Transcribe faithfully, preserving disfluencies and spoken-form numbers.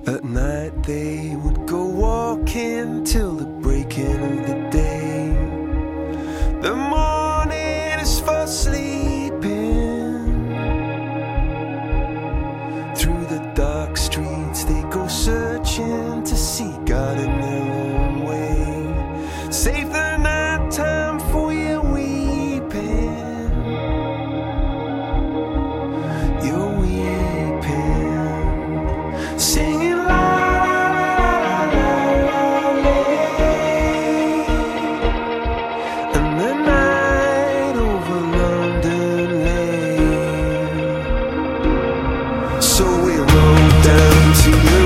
At night they would go walking till the breaking of the day. The morning is for sleeping. Through the dark streets they go searching to see God in their own way. Save the night time for your weeping. You're weeping, singing la la la la la. And the night over London lay. So we rode down to the